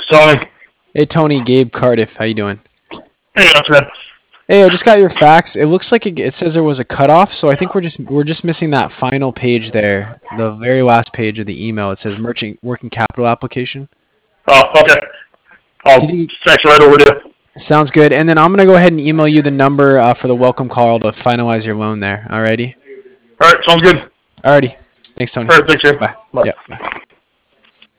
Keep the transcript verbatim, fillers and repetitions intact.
This is Tony. Hey Tony, Gabe Cardiff, how you doing? Hey, that's good. Hey, I just got your fax. It looks like it, it says there was a cutoff, so I think we're just we're just missing that final page there, the very last page of the email. It says merchant working capital application. Oh, okay. I'll Do you think, text right over to you. sounds good. And then I'm gonna go ahead and email you the number uh, for the welcome call to finalize your loan there. Alrighty. All right, sounds good. Alrighty. Thanks, Tony. All right, thanks, Jim. Bye. Bye. Yep. Bye.